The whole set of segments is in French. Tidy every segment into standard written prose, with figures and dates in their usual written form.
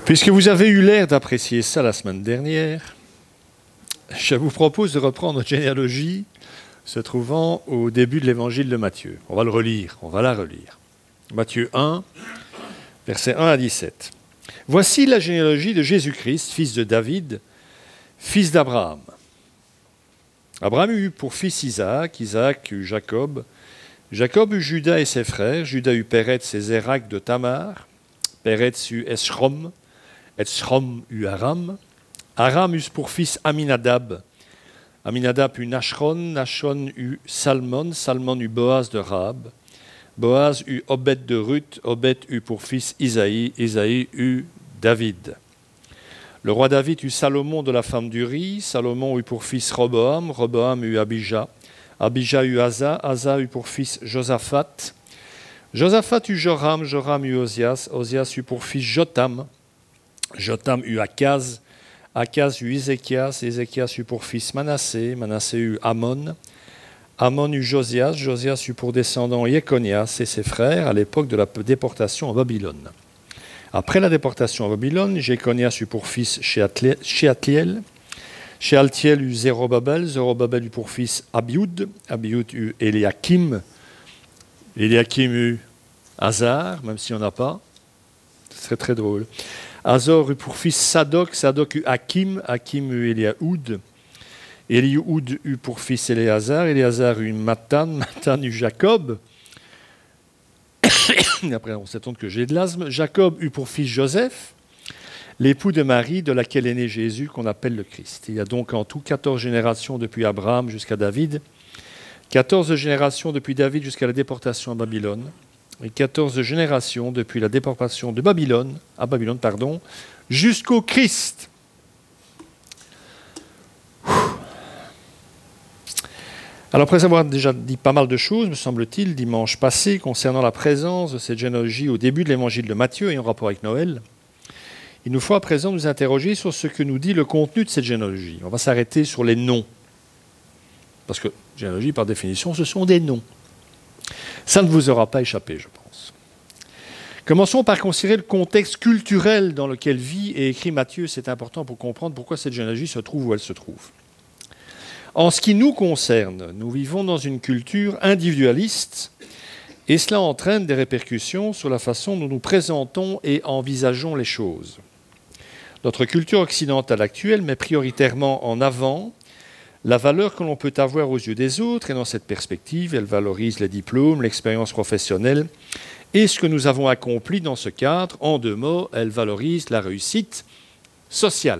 Puisque vous avez eu l'air d'apprécier ça la semaine dernière, je vous propose de reprendre notre généalogie se trouvant au début de l'évangile de Matthieu. On va le relire, on va la relire. Matthieu 1, versets 1 à 17. Voici la généalogie de Jésus-Christ, fils de David, fils d'Abraham. Abraham eut pour fils Isaac, Isaac eut Jacob, Jacob eut Juda et ses frères, Juda eut Péretz et Zérak de Tamar, Péretz eut Esrom, Esrom eut Aram, Aram eut pour fils Aminadab, Aminadab eut Nachron, Nachron eut Salmon, Salmon eut Boaz de Rahab, Boaz eut Obed de Ruth, Obed eut pour fils Isaïe, Isaïe eut David. Le roi David eut Salomon de la femme d'Uri, Salomon eut pour fils Roboam, Roboam eut Abijah, Abijah eut Asa, Asa eut pour fils Josaphat, Josaphat eut Joram, Joram eut Osias, Osias eut pour fils Jotam, Jotam eut Akaz, Akaz eut Ézéchias, Ézéchias eut pour fils Manassé, Manassé eut Amon, Amon eut Josias, Josias eut pour descendant Jéconias et ses frères à l'époque de la déportation en Babylone. Après la déportation en Babylone, Jéconias eut pour fils Shealtiel, Shealtiel eut Zérobabel, Zérobabel eut pour fils Abioud, Abioud eut Eliakim, Eliakim eut Azar, même s'il n'y en a pas, ce serait très drôle. Azor eut pour fils Sadok, Sadok eut Hakim, Hakim eut Eliaoud, Eliaoud eut pour fils Éléazar, Éléazar eut Matan, Matan eut Jacob. Après, on s'étonne que j'ai de l'asthme. Jacob eut pour fils Joseph, l'époux de Marie, de laquelle est né Jésus, qu'on appelle le Christ. Il y a donc en tout 14 générations depuis Abraham jusqu'à David, 14 générations depuis David jusqu'à la déportation à Babylone, et 14 générations depuis la déportation de Babylone, jusqu'au Christ. Alors, après avoir déjà dit pas mal de choses, me semble-t-il, dimanche passé, concernant la présence de cette généalogie au début de l'évangile de Matthieu et en rapport avec Noël, il nous faut à présent nous interroger sur ce que nous dit le contenu de cette généalogie. On va s'arrêter sur les noms. Parce que généalogie, par définition, ce sont des noms. Ça ne vous aura pas échappé, je pense. Commençons par considérer le contexte culturel dans lequel vit et écrit Matthieu. C'est important pour comprendre pourquoi cette généalogie se trouve où elle se trouve. En ce qui nous concerne, nous vivons dans une culture individualiste et cela entraîne des répercussions sur la façon dont nous présentons et envisageons les choses. Notre culture occidentale actuelle met prioritairement en avant la valeur que l'on peut avoir aux yeux des autres, et dans cette perspective, elle valorise les diplômes, l'expérience professionnelle et ce que nous avons accompli dans ce cadre. En deux mots, elle valorise la réussite sociale.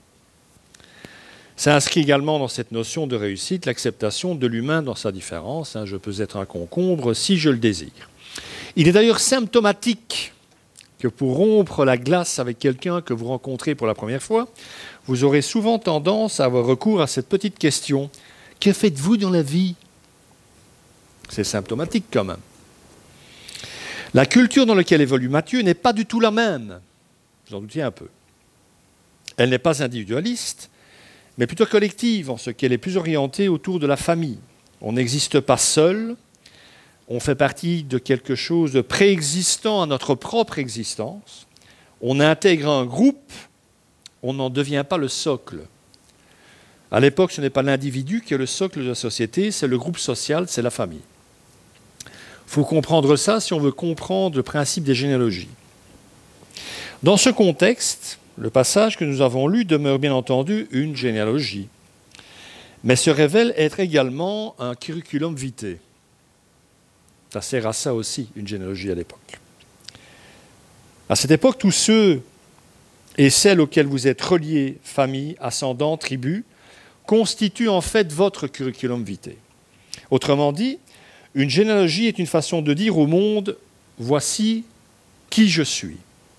Ça inscrit également dans cette notion de réussite l'acceptation de l'humain dans sa différence. Je peux être un concombre si je le désire. Il est d'ailleurs symptomatique que pour rompre la glace avec quelqu'un que vous rencontrez pour la première fois, vous aurez souvent tendance à avoir recours à cette petite question. Que faites-vous dans la vie ? C'est symptomatique quand même. La culture dans laquelle évolue Matthieu n'est pas du tout la même. Vous en doutiez un peu. Elle n'est pas individualiste, mais plutôt collective, en ce qu'elle est plus orientée autour de la famille. On n'existe pas seul, on fait partie de quelque chose de préexistant à notre propre existence, on intègre un groupe, on n'en devient pas le socle. À l'époque, ce n'est pas l'individu qui est le socle de la société, c'est le groupe social, c'est la famille. Il faut comprendre ça si on veut comprendre le principe des généalogies. Dans ce contexte, le passage que nous avons lu demeure bien entendu une généalogie, mais se révèle être également un curriculum vitae. Ça sert à ça aussi, une généalogie à l'époque. À cette époque, tous ceux et celles auxquels vous êtes reliés, famille, ascendants, tribus, constituent en fait votre curriculum vitae. Autrement dit, une généalogie est une façon de dire au monde « voici qui je suis ».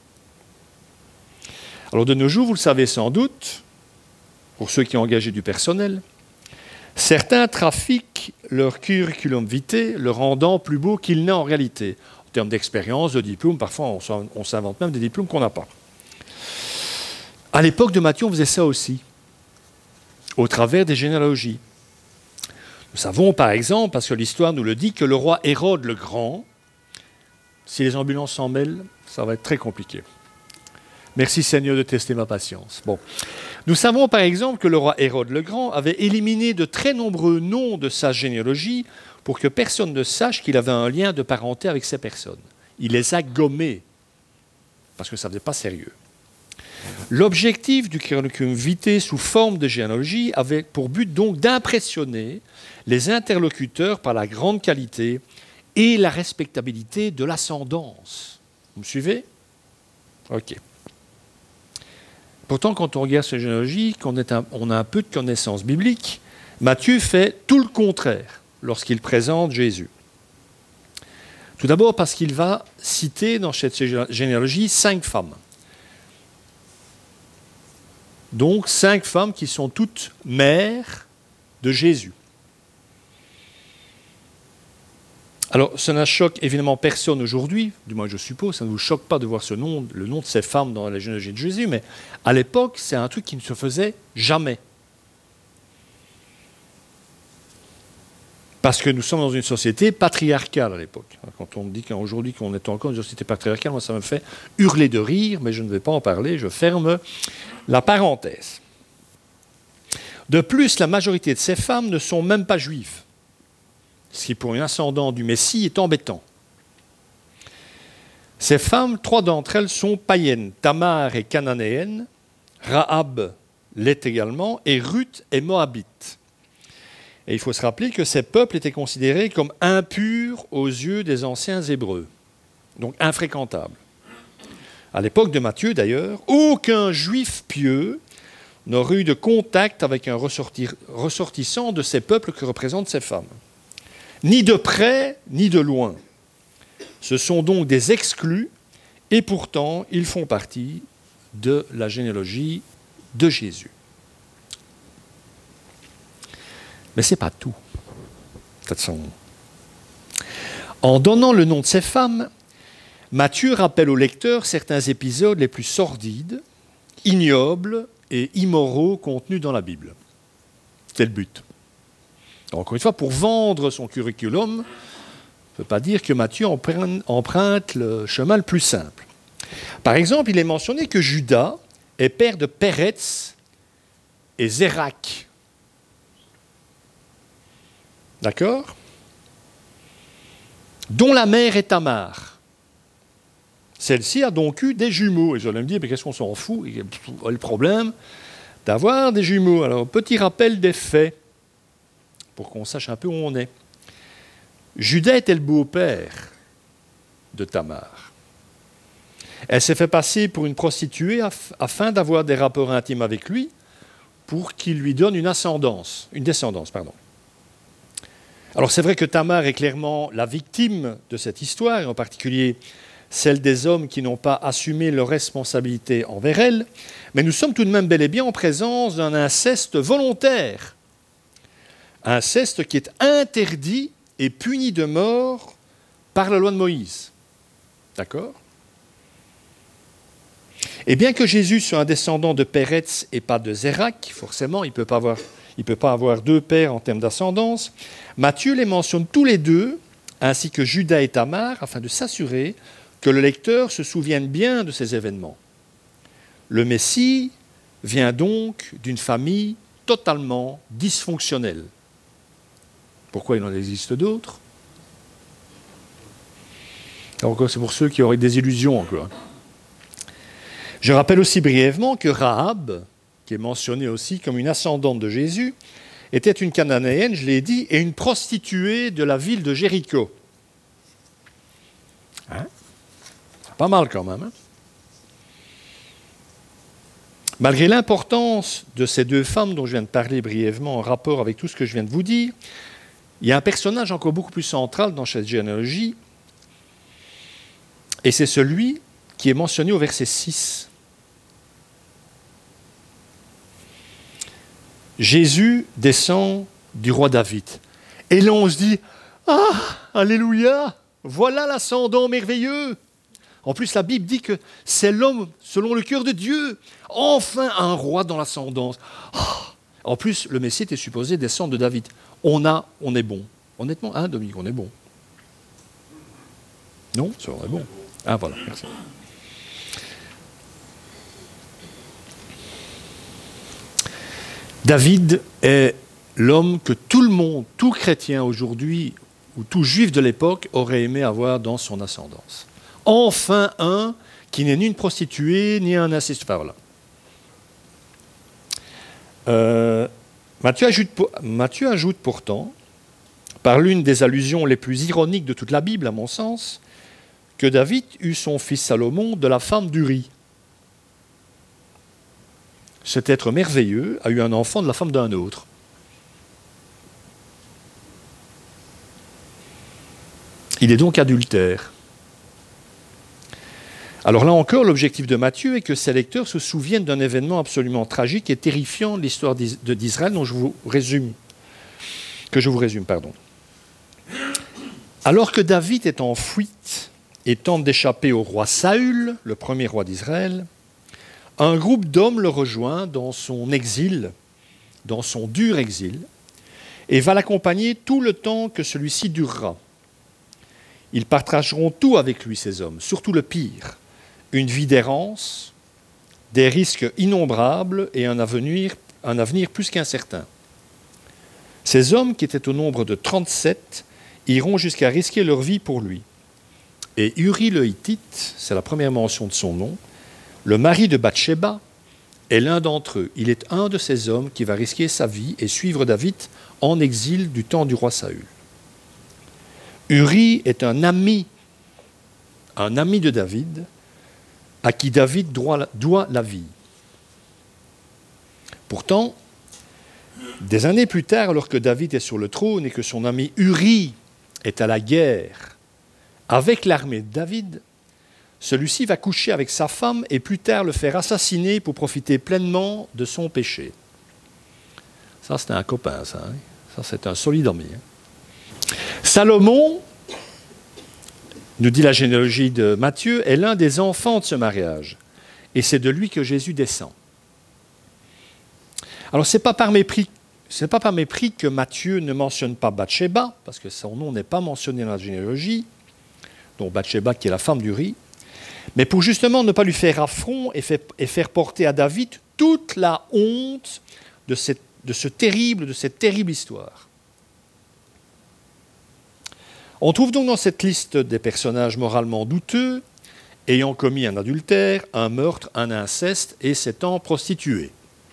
Alors de nos jours, vous le savez sans doute, pour ceux qui ont engagé du personnel, certains trafiquent leur curriculum vitae, le rendant plus beau qu'il n'est en réalité. En termes d'expérience, de diplôme, parfois on s'invente même des diplômes qu'on n'a pas. À l'époque de Matthieu, on faisait ça aussi, au travers des généalogies. Nous savons par exemple, parce que l'histoire nous le dit, que le roi Hérode le Grand, si les ambulances s'en mêlent, ça va être très compliqué. Merci Seigneur de tester ma patience. Bon. Nous savons par exemple que le roi Hérode le Grand avait éliminé de très nombreux noms de sa généalogie pour que personne ne sache qu'il avait un lien de parenté avec ces personnes. Il les a gommés parce que ça ne faisait pas sérieux. L'objectif du curriculum vitae sous forme de généalogie avait pour but donc d'impressionner les interlocuteurs par la grande qualité et la respectabilité de l'ascendance. Vous me suivez? Ok. Pourtant, quand on regarde cette généalogie, on a un peu de connaissance biblique, Matthieu fait tout le contraire lorsqu'il présente Jésus. Tout d'abord parce qu'il va citer dans cette généalogie 5 femmes. Donc 5 femmes qui sont toutes mères de Jésus. Alors, ça ne choque évidemment personne aujourd'hui, du moins je suppose, ça ne vous choque pas de voir le nom de ces femmes dans la généalogie de Jésus, mais à l'époque, c'est un truc qui ne se faisait jamais. Parce que nous sommes dans une société patriarcale à l'époque. Quand on me dit qu'aujourd'hui qu'on est encore dans une société patriarcale, moi ça me fait hurler de rire, mais je ne vais pas en parler, je ferme la parenthèse. De plus, la majorité de ces femmes ne sont même pas juives. Ce qui, pour un ascendant du Messie, est embêtant. Ces femmes, 3 d'entre elles sont païennes. Tamar est cananéenne, Rahab l'est également, et Ruth est moabite. Et il faut se rappeler que ces peuples étaient considérés comme impurs aux yeux des anciens Hébreux, donc infréquentables. À l'époque de Matthieu, d'ailleurs, aucun juif pieux n'aurait eu de contact avec un ressortissant de ces peuples que représentent ces femmes. Ni de près, ni de loin. Ce sont donc des exclus, et pourtant, ils font partie de la généalogie de Jésus. Mais ce n'est pas tout. En donnant le nom de ces femmes, Matthieu rappelle au lecteur certains épisodes les plus sordides, ignobles et immoraux contenus dans la Bible. C'est le but. Encore une fois, pour vendre son curriculum, on ne peut pas dire que Matthieu emprunte le chemin le plus simple. Par exemple, il est mentionné que Judas est père de Péretz et Zérak. D'accord? Dont la mère est Tamar. Celle-ci a donc eu des jumeaux. Et je vais me dire, mais qu'est-ce qu'on s'en fout? Il y a le problème d'avoir des jumeaux. Alors, petit rappel des faits, pour qu'on sache un peu où on est. Judas était le beau-père de Tamar. Elle s'est fait passer pour une prostituée afin d'avoir des rapports intimes avec lui pour qu'il lui donne une descendance. Alors c'est vrai que Tamar est clairement la victime de cette histoire, et en particulier celle des hommes qui n'ont pas assumé leurs responsabilités envers elle, mais nous sommes tout de même bel et bien en présence d'un inceste volontaire. Inceste qui est interdit et puni de mort par la loi de Moïse. D'accord? Et bien que Jésus soit un descendant de Péretz et pas de Zérak, forcément, il ne peut pas avoir 2 pères en termes d'ascendance, Matthieu les mentionne tous les 2, ainsi que Judas et Tamar, afin de s'assurer que le lecteur se souvienne bien de ces événements. Le Messie vient donc d'une famille totalement dysfonctionnelle. Pourquoi il en existe d'autres? Encore, c'est pour ceux qui auraient des illusions encore. Je rappelle aussi brièvement que Rahab, qui est mentionnée aussi comme une ascendante de Jésus, était une cananéenne, je l'ai dit, et une prostituée de la ville de Jéricho. Hein? C'est pas mal quand même. Hein? Malgré l'importance de ces 2 femmes dont je viens de parler brièvement en rapport avec tout ce que je viens de vous dire, il y a un personnage encore beaucoup plus central dans cette généalogie, et c'est celui qui est mentionné au verset 6. Jésus descend du roi David. Et là, on se dit, « Ah, alléluia, voilà l'ascendant merveilleux !» En plus, la Bible dit que c'est l'homme selon le cœur de Dieu. Enfin, un roi dans l'ascendance. Oh. En plus, le Messie était supposé descendre de David. On est bon. Honnêtement, hein, Dominique, on est bon. Non, ça on est bon. Ah, voilà, merci. David est l'homme que tout le monde, tout chrétien aujourd'hui, ou tout juif de l'époque, aurait aimé avoir dans son ascendance. Enfin un qui n'est ni une prostituée, ni un inceste. Enfin, voilà. Matthieu ajoute pourtant, par l'une des allusions les plus ironiques de toute la Bible, à mon sens, que David eut son fils Salomon de la femme d'Uri. Cet être merveilleux a eu un enfant de la femme d'un autre. Il est donc adultère. Alors là encore, l'objectif de Matthieu est que ses lecteurs se souviennent d'un événement absolument tragique et terrifiant de l'histoire d'Israël que je vous résume. Alors que David est en fuite et tente d'échapper au roi Saül, le premier roi d'Israël, un groupe d'hommes le rejoint dans son exil, dans son dur exil, et va l'accompagner tout le temps que celui-ci durera. Ils partageront tout avec lui, ces hommes, surtout le pire, une vie d'errance, des risques innombrables et un avenir plus qu'incertain. Ces hommes, qui étaient au nombre de 37, iront jusqu'à risquer leur vie pour lui. Et Uri le Hittite, c'est la première mention de son nom, le mari de Bathsheba, est l'un d'entre eux. Il est un de ces hommes qui va risquer sa vie et suivre David en exil du temps du roi Saül. Uri est un ami de David, à qui David doit la vie. Pourtant, des années plus tard, alors que David est sur le trône et que son ami Uri est à la guerre avec l'armée de David, celui-ci va coucher avec sa femme et plus tard le faire assassiner pour profiter pleinement de son péché. Ça, c'était un copain, ça. Hein? Ça, c'est un solide ami. Hein? Salomon, nous dit la généalogie de Matthieu, est l'un des enfants de ce mariage. Et c'est de lui que Jésus descend. Alors, ce n'est pas par mépris que Matthieu ne mentionne pas Bathsheba, parce que son nom n'est pas mentionné dans la généalogie, donc Bathsheba qui est la femme d'Uri, mais pour justement ne pas lui faire affront et faire porter à David toute la honte de cette terrible histoire. On trouve donc dans cette liste des personnages moralement douteux, ayant commis un adultère, un meurtre, un inceste et s'étant prostitués.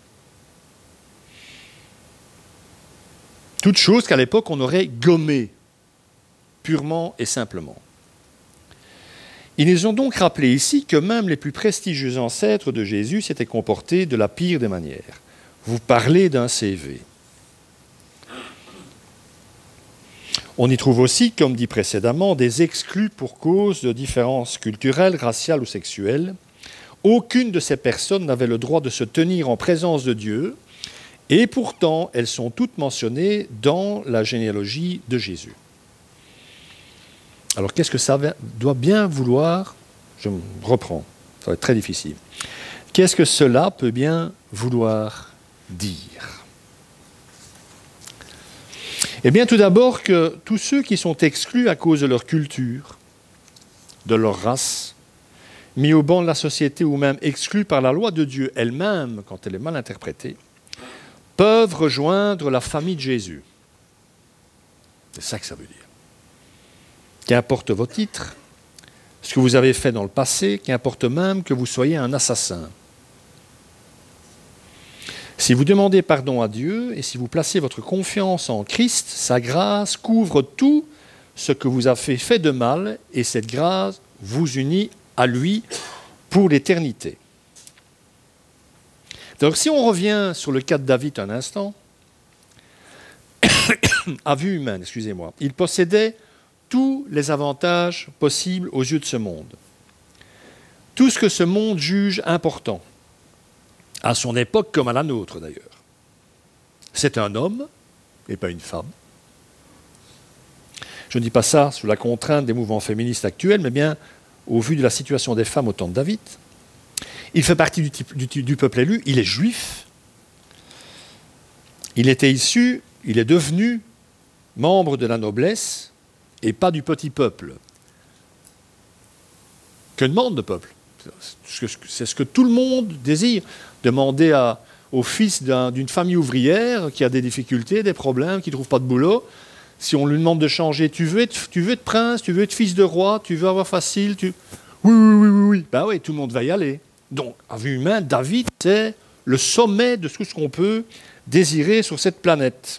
Toutes choses qu'à l'époque on aurait gommées, purement et simplement. Ils nous ont donc rappelé ici que même les plus prestigieux ancêtres de Jésus s'étaient comportés de la pire des manières. Vous parlez d'un CV. On y trouve aussi, comme dit précédemment, des exclus pour cause de différences culturelles, raciales ou sexuelles. Aucune de ces personnes n'avait le droit de se tenir en présence de Dieu, et pourtant elles sont toutes mentionnées dans la généalogie de Jésus. Alors qu'est-ce que ça doit bien vouloir ? Je me reprends, ça va être très difficile. Qu'est-ce que cela peut bien vouloir dire ? Eh bien, tout d'abord que tous ceux qui sont exclus à cause de leur culture, de leur race, mis au banc de la société ou même exclus par la loi de Dieu elle-même, quand elle est mal interprétée, peuvent rejoindre la famille de Jésus. C'est ça que ça veut dire. Qu'importe vos titres, ce que vous avez fait dans le passé, qu'importe même que vous soyez un assassin. Si vous demandez pardon à Dieu et si vous placez votre confiance en Christ, sa grâce couvre tout ce que vous avez fait de mal et cette grâce vous unit à lui pour l'éternité. Donc si on revient sur le cas de David un instant, à vue humaine, excusez-moi, il possédait tous les avantages possibles aux yeux de ce monde. Tout ce que ce monde juge important, à son époque comme à la nôtre d'ailleurs. C'est un homme et pas une femme. Je ne dis pas ça sous la contrainte des mouvements féministes actuels, mais bien au vu de la situation des femmes au temps de David. Il fait partie du peuple élu, il est juif. Il est devenu membre de la noblesse et pas du petit peuple. Que demande le peuple ? C'est ce que tout le monde désire. Demandez au fils d'une famille ouvrière qui a des difficultés, des problèmes, qui ne trouve pas de boulot. Si on lui demande de changer, tu veux être prince, tu veux être fils de roi, tu veux avoir facile, oui. Ben oui, tout le monde va y aller. Donc, à vue humaine, David, c'est le sommet de tout ce qu'on peut désirer sur cette planète.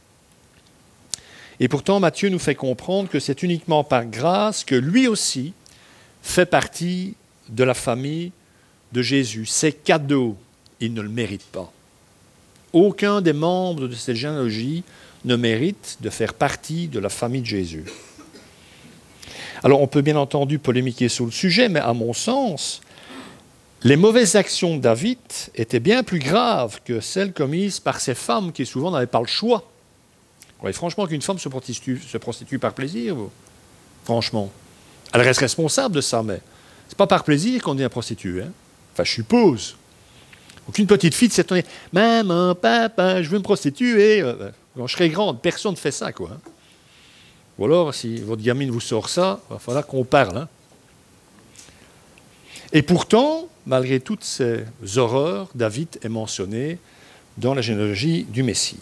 Et pourtant, Matthieu nous fait comprendre que c'est uniquement par grâce que lui aussi fait partie de la famille de Jésus. C'est cadeau, il ne le mérite pas. Aucun des membres de cette généalogie ne mérite de faire partie de la famille de Jésus. Alors, on peut bien entendu polémiquer sur le sujet, mais à mon sens, les mauvaises actions de David étaient bien plus graves que celles commises par ces femmes qui souvent n'avaient pas le choix. Vous croyez franchement qu'une femme se prostitue par plaisir, vous ? Franchement. Elle reste responsable de ça, mais c'est pas par plaisir qu'on devient prostituée. Hein? Enfin, je suppose. Aucune petite fille de s'étonner. « Maman, papa, je veux me prostituer. » Quand je serai grande, personne ne fait ça, quoi. Hein? Ou alors, si votre gamine vous sort ça, il va falloir qu'on parle. Hein? Et pourtant, malgré toutes ces horreurs, David est mentionné dans la généalogie du Messie.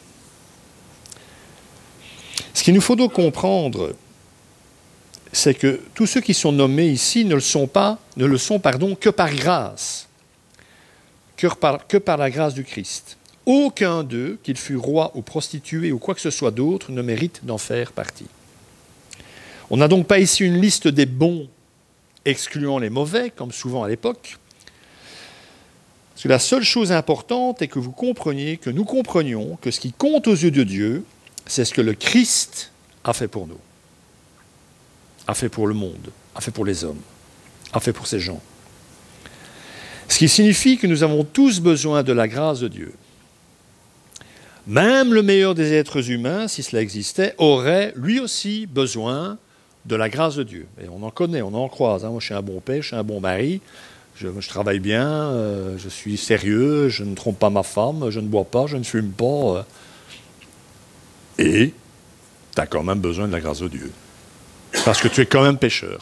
Ce qu'il nous faut donc comprendre, c'est que tous ceux qui sont nommés ici ne le sont que par grâce, que par la grâce du Christ. Aucun d'eux, qu'il fût roi ou prostitué ou quoi que ce soit d'autre, ne mérite d'en faire partie. On n'a donc pas ici une liste des bons excluant les mauvais, comme souvent à l'époque. Parce que la seule chose importante est que vous compreniez, que nous comprenions que ce qui compte aux yeux de Dieu, c'est ce que le Christ a fait pour nous, a fait pour le monde, a fait pour les hommes, a fait pour ces gens. Ce qui signifie que nous avons tous besoin de la grâce de Dieu. Même le meilleur des êtres humains, si cela existait, aurait lui aussi besoin de la grâce de Dieu. Et on en connaît, on en croise. Hein. Moi, je suis un bon père, je suis un bon mari, je travaille bien, je suis sérieux, je ne trompe pas ma femme, je ne bois pas, je ne fume pas. Et tu as quand même besoin de la grâce de Dieu. Parce que tu es quand même pécheur.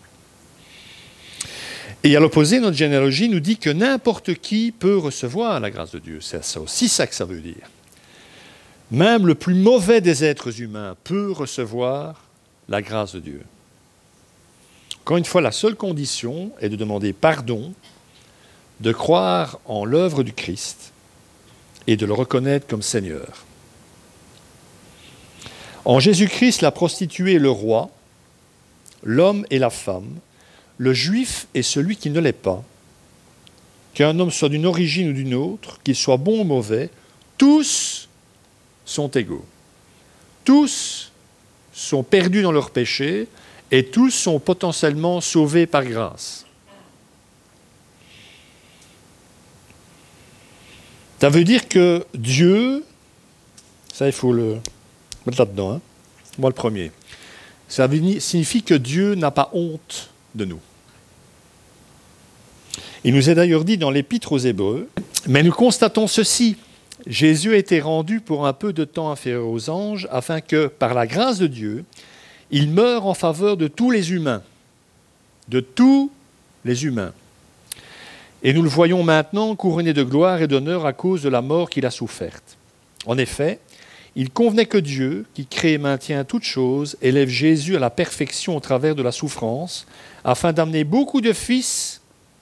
Et à l'opposé, notre généalogie nous dit que n'importe qui peut recevoir la grâce de Dieu. C'est aussi ça que ça veut dire. Même le plus mauvais des êtres humains peut recevoir la grâce de Dieu. Encore une fois, la seule condition est de demander pardon, de croire en l'œuvre du Christ et de le reconnaître comme Seigneur. En Jésus-Christ, la prostituée est le roi, l'homme et la femme, le juif est celui qui ne l'est pas. Qu'un homme soit d'une origine ou d'une autre, qu'il soit bon ou mauvais, tous sont égaux. Tous sont perdus dans leur péché et tous sont potentiellement sauvés par grâce. Ça veut dire que Dieu, ça il faut le mettre là-dedans, hein? Moi le premier, ça signifie que Dieu n'a pas honte de nous. Il nous est d'ailleurs dit dans l'Épître aux Hébreux, « Mais nous constatons ceci, Jésus a été rendu pour un peu de temps inférieur aux anges, afin que, par la grâce de Dieu, il meure en faveur de tous les humains. » De tous les humains. Et nous le voyons maintenant couronné de gloire et d'honneur à cause de la mort qu'il a soufferte. En effet, il convenait que Dieu, qui crée et maintient toutes choses, élève Jésus à la perfection au travers de la souffrance, afin d'amener beaucoup de fils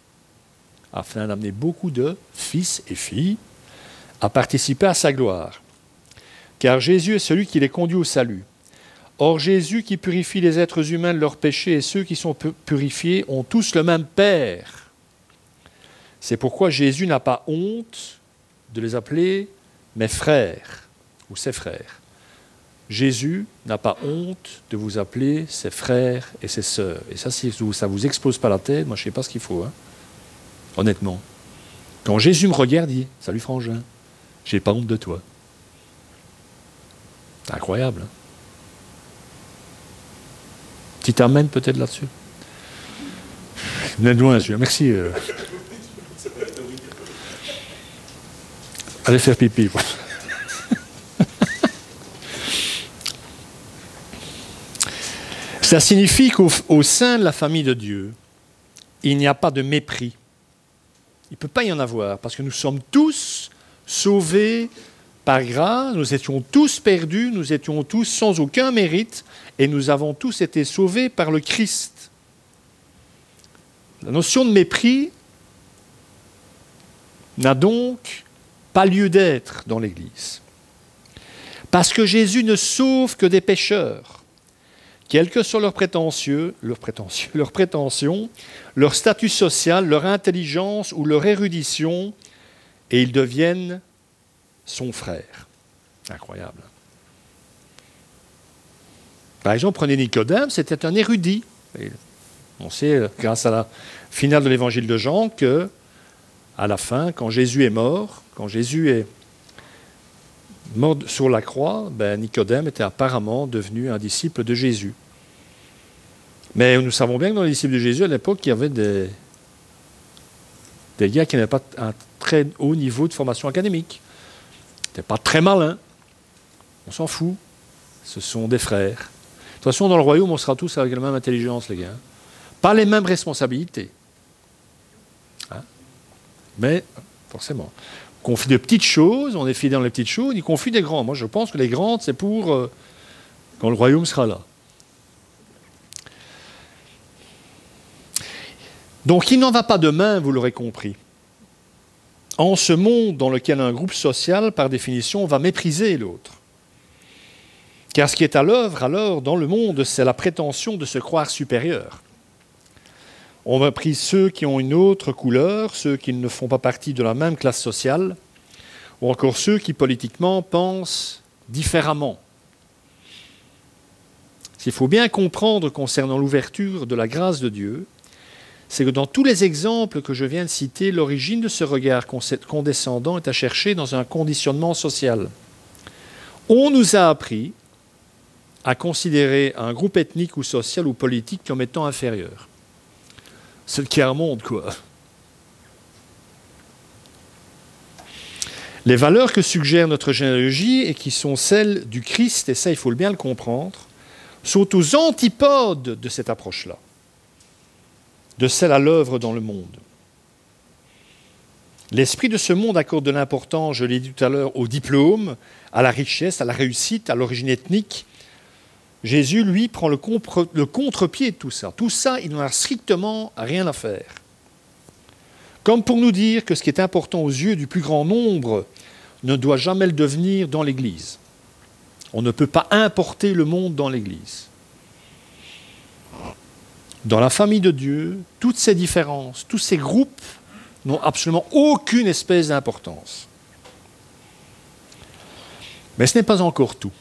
et filles à participer à sa gloire. Car Jésus est celui qui les conduit au salut. Or Jésus qui purifie les êtres humains de leurs péchés et ceux qui sont purifiés ont tous le même Père. C'est pourquoi Jésus n'a pas honte de les appeler mes frères ou ses frères. Jésus n'a pas honte de vous appeler ses frères et ses sœurs. Et ça, si ça ne vous explose pas la tête, moi je ne sais pas ce qu'il faut. Hein. Honnêtement. Quand Jésus me regarde, il dit « Salut frangin, j'ai pas honte de toi. » C'est incroyable. Hein. Petit amène peut-être là-dessus. Venez de loin, celui-là. Merci. Allez faire pipi. Ça signifie qu'au sein de la famille de Dieu, il n'y a pas de mépris. Il ne peut pas y en avoir, parce que nous sommes tous sauvés par grâce, nous étions tous perdus, nous étions tous sans aucun mérite, et nous avons tous été sauvés par le Christ. La notion de mépris n'a donc pas lieu d'être dans l'Église. Parce que Jésus ne sauve que des pécheurs, quelles que soient leurs prétentions, leur statut social, leur intelligence ou leur érudition, et ils deviennent son frère. Incroyable. Par exemple, prenez Nicodème, c'était un érudit. Et on sait, grâce à la finale de l'évangile de Jean, que à la fin, quand Jésus est mort, quand Jésus est mort sur la croix, Nicodème était apparemment devenu un disciple de Jésus. Mais nous savons bien que dans les disciples de Jésus, à l'époque, il y avait des gars qui n'avaient pas un très haut niveau de formation académique. Ils n'étaient pas très malins. On s'en fout. Ce sont des frères. De toute façon, dans le royaume, on sera tous avec la même intelligence, les gars. Pas les mêmes responsabilités. Mais, forcément, on confie de petites choses, on est fidèle dans les petites choses, il confie des grandes. Moi, je pense que les grandes, c'est pour quand le royaume sera là. Donc, il n'en va pas de même, vous l'aurez compris. En ce monde dans lequel un groupe social, par définition, va mépriser l'autre. Car ce qui est à l'œuvre, alors, dans le monde, c'est la prétention de se croire supérieur. On méprise ceux qui ont une autre couleur, ceux qui ne font pas partie de la même classe sociale, ou encore ceux qui, politiquement, pensent différemment. Ce qu'il faut bien comprendre concernant l'ouverture de la grâce de Dieu, c'est que dans tous les exemples que je viens de citer, l'origine de ce regard condescendant est à chercher dans un conditionnement social. On nous a appris à considérer un groupe ethnique ou social ou politique comme étant inférieur. C'est le tiers-monde, quoi. Les valeurs que suggère notre généalogie et qui sont celles du Christ, et ça, il faut bien le comprendre, sont aux antipodes de cette approche-là, de celle à l'œuvre dans le monde. L'esprit de ce monde accorde de l'importance, je l'ai dit tout à l'heure, au diplôme, à la richesse, à la réussite, à l'origine ethnique. Jésus, lui, prend le contre-pied de tout ça. Tout ça, il n'en a strictement rien à faire. Comme pour nous dire que ce qui est important aux yeux du plus grand nombre ne doit jamais le devenir dans l'Église. On ne peut pas importer le monde dans l'Église. Dans la famille de Dieu, toutes ces différences, tous ces groupes n'ont absolument aucune espèce d'importance. Mais ce n'est pas encore tout.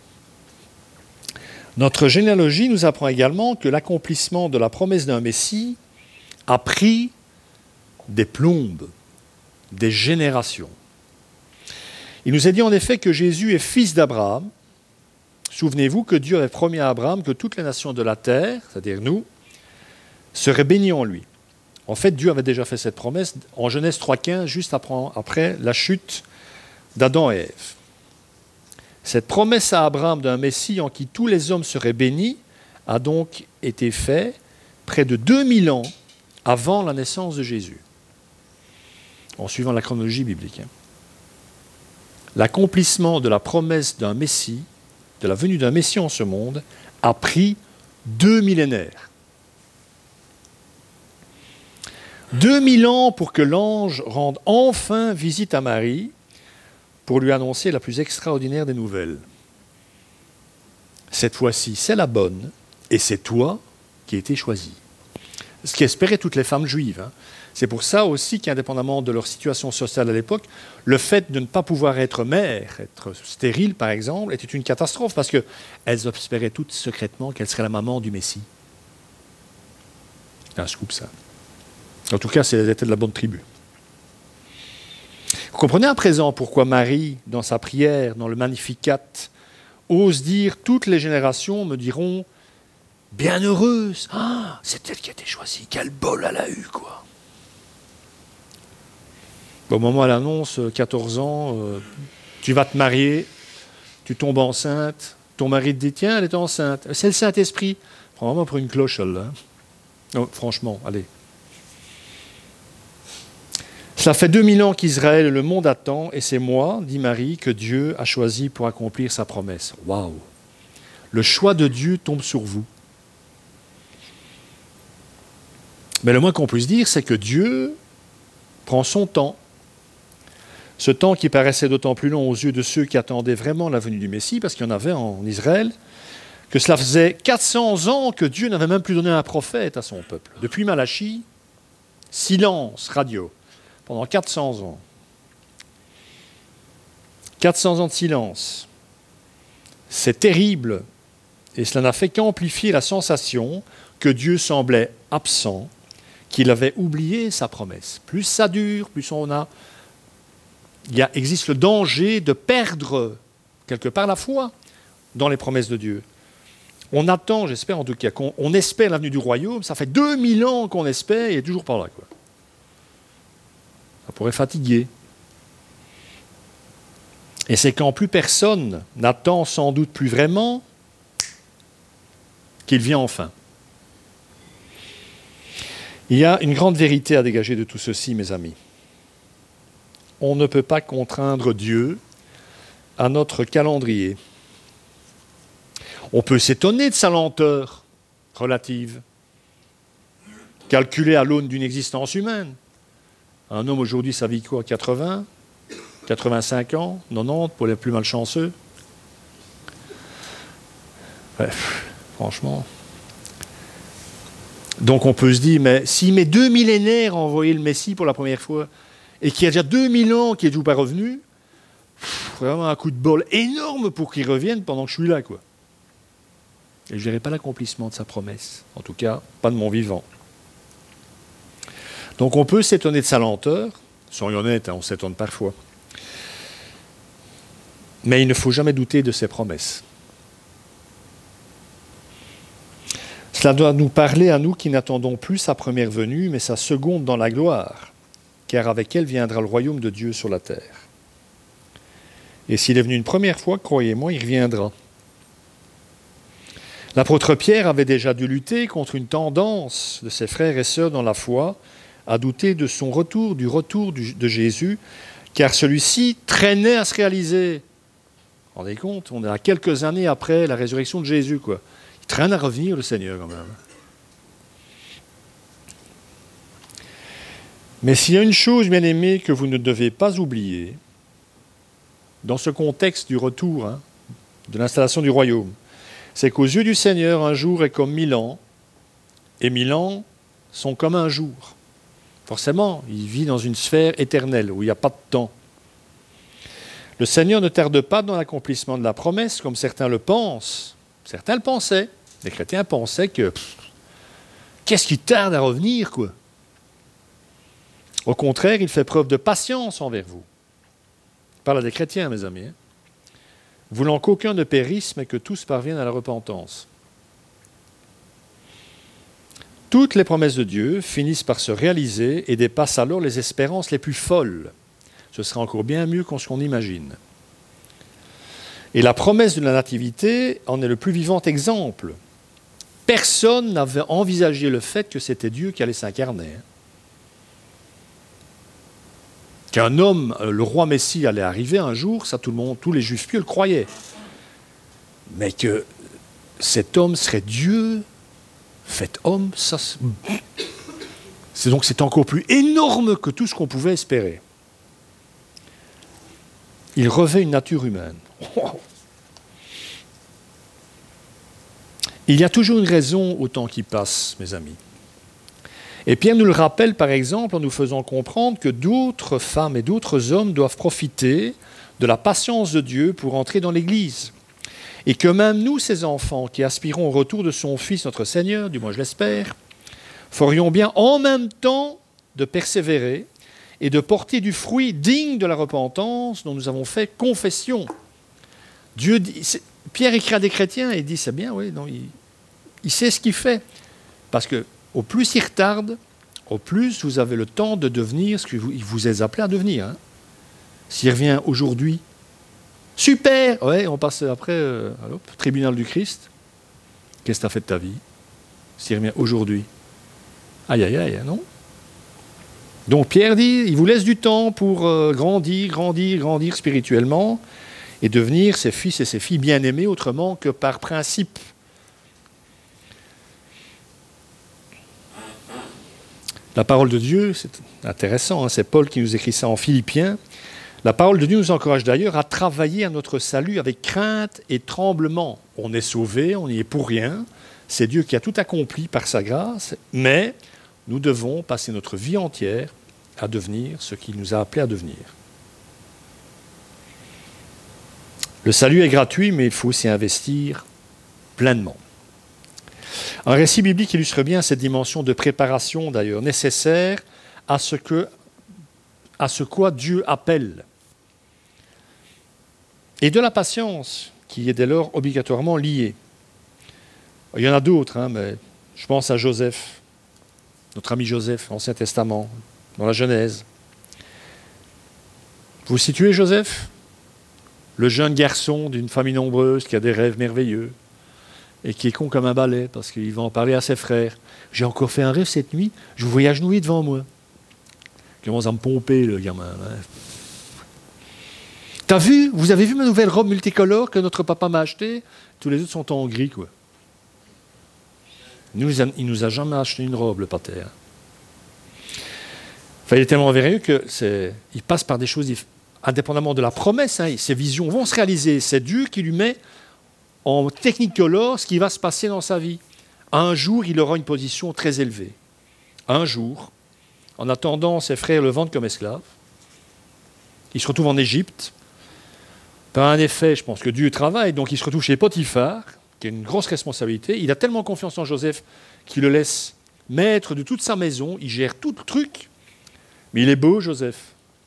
Notre généalogie nous apprend également que l'accomplissement de la promesse d'un Messie a pris des plombes, des générations. Il nous est dit en effet que Jésus est fils d'Abraham. Souvenez-vous que Dieu avait promis à Abraham que toutes les nations de la terre, c'est-à-dire nous, seraient bénies en lui. En fait, Dieu avait déjà fait cette promesse en Genèse 3,15, juste après la chute d'Adam et Ève. Cette promesse à Abraham d'un Messie en qui tous les hommes seraient bénis a donc été faite près de 2000 ans avant la naissance de Jésus, en suivant la chronologie biblique. L'accomplissement de la promesse d'un Messie, de la venue d'un Messie en ce monde, a pris 2 millénaires. 2000 ans pour que l'ange rende enfin visite à Marie, pour lui annoncer la plus extraordinaire des nouvelles. Cette fois-ci, c'est la bonne, et c'est toi qui as été choisi. Ce qu'espéraient toutes les femmes juives. C'est pour ça aussi qu'indépendamment de leur situation sociale à l'époque, le fait de ne pas pouvoir être mère, être stérile par exemple, était une catastrophe, parce qu'elles espéraient toutes secrètement qu'elle serait la maman du Messie. C'est un scoop, ça. En tout cas, elles étaient de la bonne tribu. Vous comprenez à présent pourquoi Marie, dans sa prière, dans le Magnificat, ose dire « Toutes les générations me diront « Bienheureuse, c'est elle qui a été choisie, quel bol elle a eu, quoi !» Au moment où elle annonce 14 ans, tu vas te marier, tu tombes enceinte, ton mari te dit « Tiens, elle est enceinte. » C'est le Saint-Esprit. Prends vraiment pour une cloche, celle-là. Non, franchement, allez. Cela fait 2000 ans qu'Israël et le monde attend, et c'est moi, dit Marie, que Dieu a choisi pour accomplir sa promesse. Waouh! Le choix de Dieu tombe sur vous. Mais le moins qu'on puisse dire, c'est que Dieu prend son temps. Ce temps qui paraissait d'autant plus long aux yeux de ceux qui attendaient vraiment la venue du Messie, parce qu'il y en avait en Israël, que cela faisait 400 ans que Dieu n'avait même plus donné un prophète à son peuple. Depuis Malachie, silence radio, pendant 400 ans. 400 ans de silence. C'est terrible, et cela n'a fait qu'amplifier la sensation que Dieu semblait absent, qu'il avait oublié sa promesse. Plus ça dure, plus on a... existe le danger de perdre quelque part la foi dans les promesses de Dieu. On attend, j'espère en tout cas, on espère la venue du royaume. Ça fait 2000 ans qu'on espère et il n'est toujours pas là, quoi. Ça pourrait fatiguer. Et c'est quand plus personne n'attend sans doute plus vraiment qu'il vient enfin. Il y a une grande vérité à dégager de tout ceci, mes amis. On ne peut pas contraindre Dieu à notre calendrier. On peut s'étonner de sa lenteur relative, calculée à l'aune d'une existence humaine. Un homme aujourd'hui, ça vit quoi, 80, 85 ans, 90 pour les plus malchanceux. Bref, franchement. Donc on peut se dire, mais s'il met 2 millénaires à envoyer le Messie pour la première fois, et qu'il y a déjà 2000 ans qui n'est toujours pas revenu, vraiment un coup de bol énorme pour qu'il revienne pendant que je suis là, quoi. Et je ne verrai pas l'accomplissement de sa promesse. En tout cas, pas de mon vivant. Donc on peut s'étonner de sa lenteur. Soyons honnêtes, on s'étonne parfois. Mais il ne faut jamais douter de ses promesses. Cela doit nous parler à nous qui n'attendons plus sa première venue, mais sa seconde dans la gloire, car avec elle viendra le royaume de Dieu sur la terre. Et s'il est venu une première fois, croyez-moi, il reviendra. L'apôtre Pierre avait déjà dû lutter contre une tendance de ses frères et sœurs dans la foi à douter de son retour, du retour de Jésus, car celui-ci traînait à se réaliser. Vous vous rendez compte? On est à quelques années après la résurrection de Jésus, quoi. Il traîne à revenir, le Seigneur, quand même. Mais s'il y a une chose, bien aimée, que vous ne devez pas oublier, dans ce contexte du retour, de l'installation du royaume, c'est qu'aux yeux du Seigneur, un jour est comme 1000 ans, et 1000 ans sont comme un jour. Forcément, il vit dans une sphère éternelle, où il n'y a pas de temps. Le Seigneur ne tarde pas dans l'accomplissement de la promesse, comme certains le pensent. Certains le pensaient. Les chrétiens pensaient que... qu'est-ce qui tarde à revenir, quoi? Au contraire, il fait preuve de patience envers vous. Je parle à des chrétiens, mes amis. Voulant qu'aucun ne périsse, mais que tous parviennent à la repentance. Toutes les promesses de Dieu finissent par se réaliser et dépassent alors les espérances les plus folles. Ce sera encore bien mieux qu'on ce qu'on imagine. Et la promesse de la nativité en est le plus vivant exemple. Personne n'avait envisagé le fait que c'était Dieu qui allait s'incarner. Qu'un homme, le roi Messie, allait arriver un jour, ça tout le monde, tous les juifs pieux le croyaient. Mais que cet homme serait Dieu, fait homme, ça, c'est encore plus énorme que tout ce qu'on pouvait espérer. Il revêt une nature humaine. Oh. Il y a toujours une raison au temps qui passe, mes amis. Et Pierre nous le rappelle, par exemple, en nous faisant comprendre que d'autres femmes et d'autres hommes doivent profiter de la patience de Dieu pour entrer dans l'Église. Et que même nous, ces enfants, qui aspirons au retour de son Fils, notre Seigneur, du moins je l'espère, ferions bien en même temps de persévérer et de porter du fruit digne de la repentance dont nous avons fait confession. Dieu dit, Pierre écrit à des chrétiens et dit, c'est bien, oui, non, il sait ce qu'il fait. Parce que au plus il retarde, au plus vous avez le temps de devenir ce qu'il vous est appelé à devenir. S'il revient aujourd'hui, super, ouais, on passe après, tribunal du Christ. Qu'est-ce que tu as fait de ta vie? S'il revient aujourd'hui, aïe, aïe, aïe, non? Donc Pierre dit, il vous laisse du temps pour grandir spirituellement et devenir ses fils et ses filles bien-aimés autrement que par principe. La parole de Dieu, c'est intéressant, hein, c'est Paul qui nous écrit ça en Philippiens. La parole de Dieu nous encourage d'ailleurs à travailler à notre salut avec crainte et tremblement. On est sauvé, on n'y est pour rien. C'est Dieu qui a tout accompli par sa grâce, mais nous devons passer notre vie entière à devenir ce qu'il nous a appelés à devenir. Le salut est gratuit, mais il faut s'y investir pleinement. Un récit biblique illustre bien cette dimension de préparation, d'ailleurs, nécessaire à ce quoi Dieu appelle. Et de la patience, qui est dès lors obligatoirement liée. Il y en a d'autres, hein, mais je pense à Joseph, notre ami Joseph, Ancien Testament, dans la Genèse. Vous situez Joseph ? Le jeune garçon d'une famille nombreuse qui a des rêves merveilleux et qui est con comme un balai parce qu'il va en parler à ses frères. J'ai encore fait un rêve cette nuit, je vous voyais agenouillé devant moi. Il commence à me pomper, le gamin. Hein. T'as vu ? Vous avez vu ma nouvelle robe multicolore que notre papa m'a achetée ? Tous les autres sont en gris, quoi. Il nous a jamais acheté une robe, le pater. Enfin, il est tellement vertueux qu'il passe par des choses indépendamment de la promesse. Hein, ses visions vont se réaliser. C'est Dieu qui lui met en technicolor ce qui va se passer dans sa vie. Un jour, il aura une position très élevée. Un jour, en attendant ses frères le vendent comme esclave, il se retrouve en Égypte. Par un effet, je pense que Dieu travaille, donc il se retrouve chez Potiphar, qui a une grosse responsabilité. Il a tellement confiance en Joseph qu'il le laisse maître de toute sa maison, il gère tout le truc. Mais il est beau, Joseph.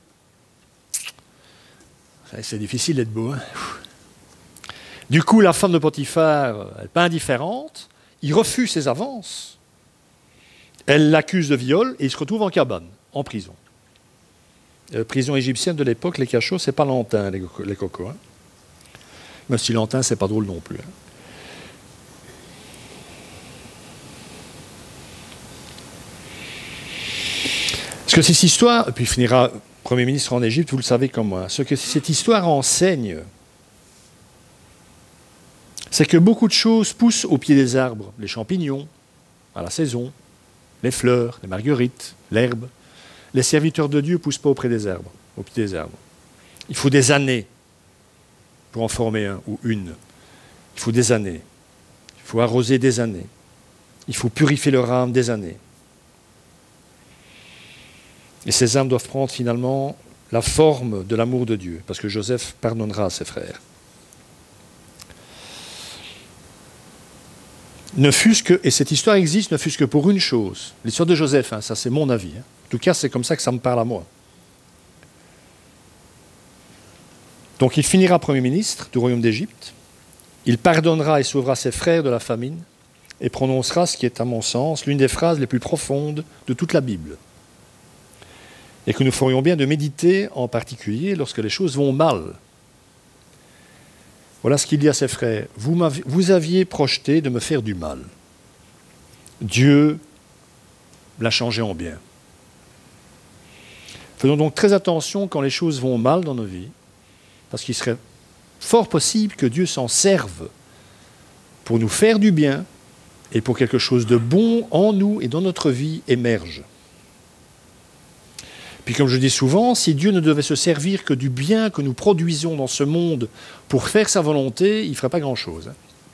C'est difficile d'être beau. Hein. Du coup, la femme de Potiphar, elle n'est pas indifférente, il refuse ses avances. Elle l'accuse de viol et il se retrouve en cabane, en prison. Prison égyptienne de l'époque, les cachots, c'est pas Lantin, les cocos. Hein. Même si Lantin, c'est pas drôle non plus. Hein. Ce que cette histoire, et puis il finira Premier ministre en Égypte, vous le savez comme moi, ce que cette histoire enseigne, c'est que beaucoup de choses poussent au pied des arbres. Les champignons, à la saison, les fleurs, les marguerites, l'herbe. Les serviteurs de Dieu ne poussent pas auprès des arbres, au pied des arbres. Il faut des années pour en former un ou une. Il faut des années. Il faut arroser des années. Il faut purifier leur âme des années. Et ces âmes doivent prendre finalement la forme de l'amour de Dieu, parce que Joseph pardonnera à ses frères. Ne fût-ce que, et cette histoire existe, ne fût-ce que pour une chose. L'histoire de Joseph, hein, ça c'est mon avis. Hein. En tout cas, c'est comme ça que ça me parle à moi. Donc il finira Premier ministre du royaume d'Égypte. Il pardonnera et sauvera ses frères de la famine et prononcera ce qui est, à mon sens, l'une des phrases les plus profondes de toute la Bible. Et que nous ferions bien de méditer, en particulier lorsque les choses vont mal. Voilà ce qu'il dit à ses frères. Vous aviez projeté de me faire du mal. Dieu l'a changé en bien. Faisons donc très attention quand les choses vont mal dans nos vies, parce qu'il serait fort possible que Dieu s'en serve pour nous faire du bien et pour quelque chose de bon en nous et dans notre vie émerge. Puis comme je dis souvent, si Dieu ne devait se servir que du bien que nous produisons dans ce monde pour faire sa volonté, il ne ferait pas grand-chose.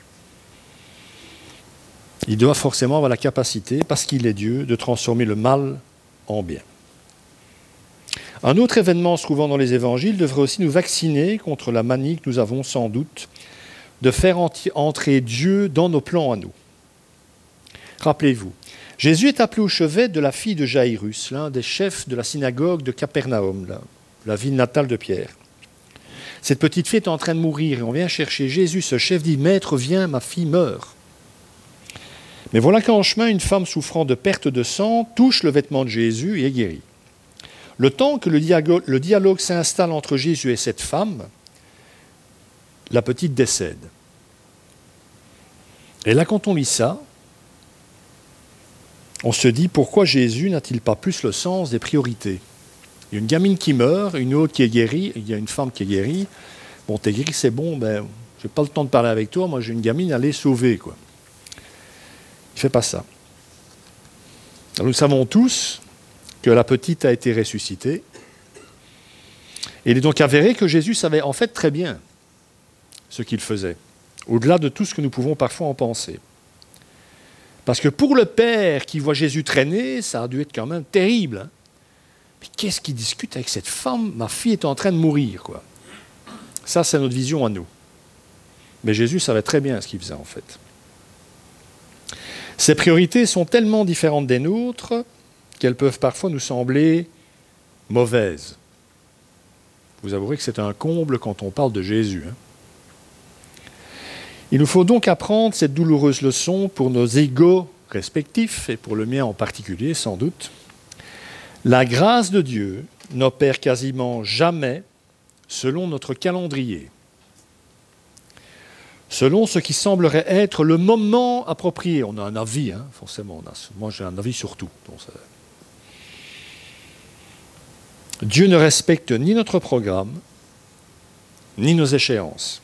Il doit forcément avoir la capacité, parce qu'il est Dieu, de transformer le mal en bien. Un autre événement se trouvant dans les évangiles devrait aussi nous vacciner contre la manie que nous avons sans doute de faire entrer Dieu dans nos plans à nous. Rappelez-vous, Jésus est appelé au chevet de la fille de Jaïrus, l'un des chefs de la synagogue de Capernaum, la ville natale de Pierre. Cette petite fille est en train de mourir et on vient chercher Jésus. Ce chef dit « Maître, viens, ma fille meurt ». Mais voilà qu'en chemin, une femme souffrant de perte de sang touche le vêtement de Jésus et est guérie. Le temps que le dialogue s'installe entre Jésus et cette femme, la petite décède. Et là, quand on lit ça, on se dit pourquoi Jésus n'a-t-il pas plus le sens des priorités? Il y a une gamine qui meurt, une autre qui est guérie, il y a une femme qui est guérie. Bon, t'es guéri, c'est bon, ben, j'ai pas le temps de parler avec toi, moi j'ai une gamine à aller sauver, quoi. Il ne fait pas ça. Alors, nous savons tous que la petite a été ressuscitée. Et il est donc avéré que Jésus savait en fait très bien ce qu'il faisait, au-delà de tout ce que nous pouvons parfois en penser. Parce que pour le père qui voit Jésus traîner, ça a dû être quand même terrible. Hein? Mais qu'est-ce qu'il discute avec cette femme? Ma fille est en train de mourir, quoi. Ça, c'est notre vision à nous. Mais Jésus savait très bien ce qu'il faisait, en fait. Ses priorités sont tellement différentes des nôtres qu'elles peuvent parfois nous sembler mauvaises. Vous avouerez que c'est un comble quand on parle de Jésus. Hein. Il nous faut donc apprendre cette douloureuse leçon pour nos égos respectifs, et pour le mien en particulier, sans doute. La grâce de Dieu n'opère quasiment jamais selon notre calendrier, selon ce qui semblerait être le moment approprié. On a un avis, hein, forcément. Moi, j'ai un avis sur tout. Donc Dieu ne respecte ni notre programme, ni nos échéances.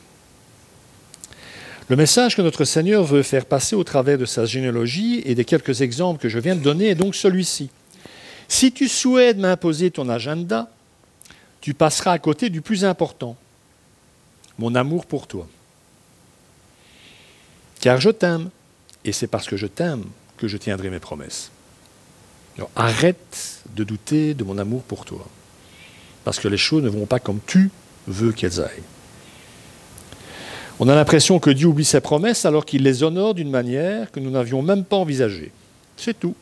Le message que notre Seigneur veut faire passer au travers de sa généalogie et des quelques exemples que je viens de donner est donc celui-ci. Si tu souhaites m'imposer ton agenda, tu passeras à côté du plus important, mon amour pour toi. Car je t'aime, et c'est parce que je t'aime que je tiendrai mes promesses. Alors, arrête de douter de mon amour pour toi, parce que les choses ne vont pas comme tu veux qu'elles aillent. On a l'impression que Dieu oublie ses promesses alors qu'il les honore d'une manière que nous n'avions même pas envisagée. C'est tout.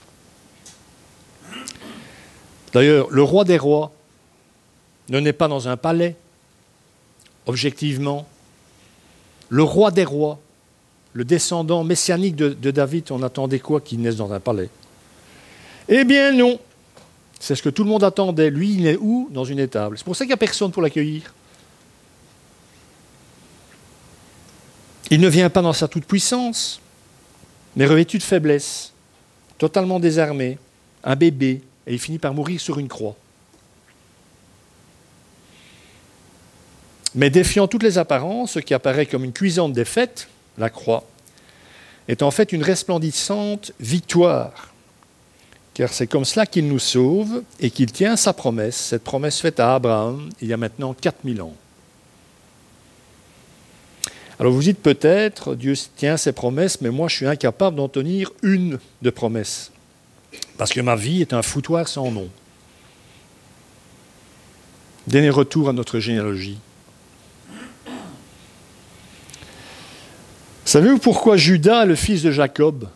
D'ailleurs, le roi des rois ne naît pas dans un palais, objectivement. Le roi des rois, le descendant messianique de David, on attendait quoi qu'il naisse dans un palais? Eh bien non, c'est ce que tout le monde attendait. Lui, il est où? Dans une étable. C'est pour ça qu'il n'y a personne pour l'accueillir. Il ne vient pas dans sa toute-puissance, mais revêtu de faiblesse, totalement désarmé, un bébé, et il finit par mourir sur une croix. Mais défiant toutes les apparences, ce qui apparaît comme une cuisante défaite, la croix, est en fait une resplendissante victoire. Car c'est comme cela qu'il nous sauve et qu'il tient sa promesse, cette promesse faite à Abraham il y a maintenant 4000 ans. Alors vous dites peut-être, Dieu tient ses promesses, mais moi je suis incapable d'en tenir une de promesse. Parce que ma vie est un foutoir sans nom. Dernier retour à notre généalogie. Savez-vous pourquoi Judas est le fils de Jacob?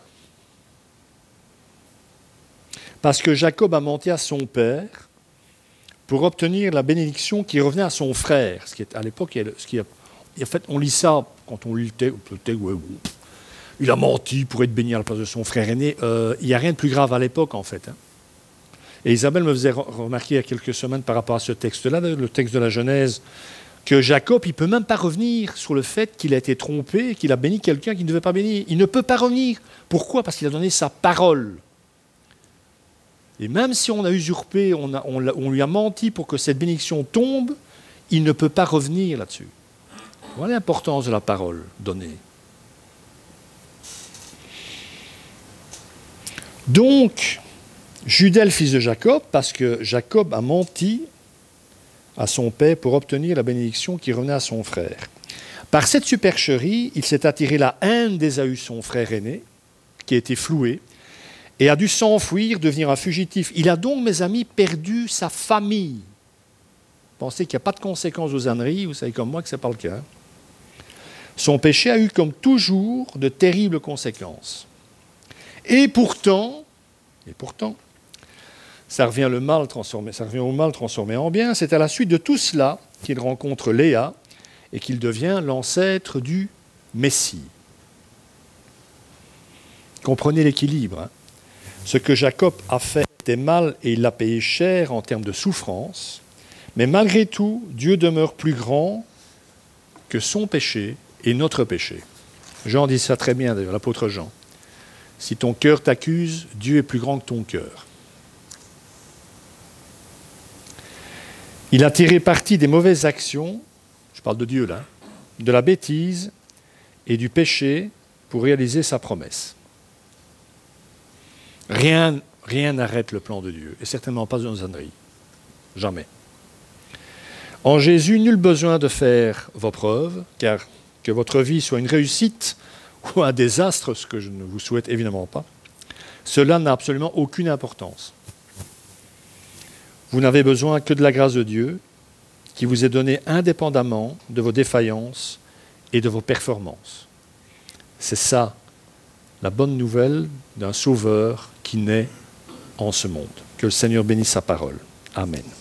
Parce que Jacob a menti à son père pour obtenir la bénédiction qui revenait à son frère. Ce qui est à l'époque, en fait, on lit ça quand on lit le texte, ouais, il a menti pour être béni à la place de son frère aîné. Il n'y a rien de plus grave à l'époque, en fait. Hein. Et Isabelle me faisait remarquer il y a quelques semaines par rapport à ce texte-là, le texte de la Genèse, que Jacob, il ne peut même pas revenir sur le fait qu'il a été trompé, qu'il a béni quelqu'un qu'il ne devait pas bénir. Il ne peut pas revenir. Pourquoi? Parce qu'il a donné sa parole. Et même si on a usurpé, on lui a menti pour que cette bénédiction tombe, il ne peut pas revenir là-dessus. Voilà l'importance de la parole donnée. Donc, Judas, le fils de Jacob, parce que Jacob a menti à son père pour obtenir la bénédiction qui revenait à son frère. Par cette supercherie, il s'est attiré la haine d'Ésaü, son frère aîné, qui a été floué, et a dû s'enfuir, devenir un fugitif. Il a donc, mes amis, perdu sa famille. Pensez qu'il n'y a pas de conséquences aux âneries, vous savez comme moi que ce n'est pas le cas. Son péché a eu, comme toujours, de terribles conséquences. Et pourtant, ça revient au mal transformé en bien, c'est à la suite de tout cela qu'il rencontre Léa et qu'il devient l'ancêtre du Messie. Comprenez l'équilibre. Hein. Ce que Jacob a fait était mal et il l'a payé cher en termes de souffrance, mais malgré tout, Dieu demeure plus grand que son péché et notre péché. Jean dit ça très bien d'ailleurs, l'apôtre Jean. Si ton cœur t'accuse, Dieu est plus grand que ton cœur. Il a tiré parti des mauvaises actions, je parle de Dieu là, de la bêtise et du péché pour réaliser sa promesse. Rien n'arrête le plan de Dieu, et certainement pas une ânerie. Jamais. En Jésus, nul besoin de faire vos preuves, car que votre vie soit une réussite ou un désastre, ce que je ne vous souhaite évidemment pas, cela n'a absolument aucune importance. Vous n'avez besoin que de la grâce de Dieu, qui vous est donnée indépendamment de vos défaillances et de vos performances. C'est ça, la bonne nouvelle d'un Sauveur qui naît en ce monde. Que le Seigneur bénisse sa parole. Amen.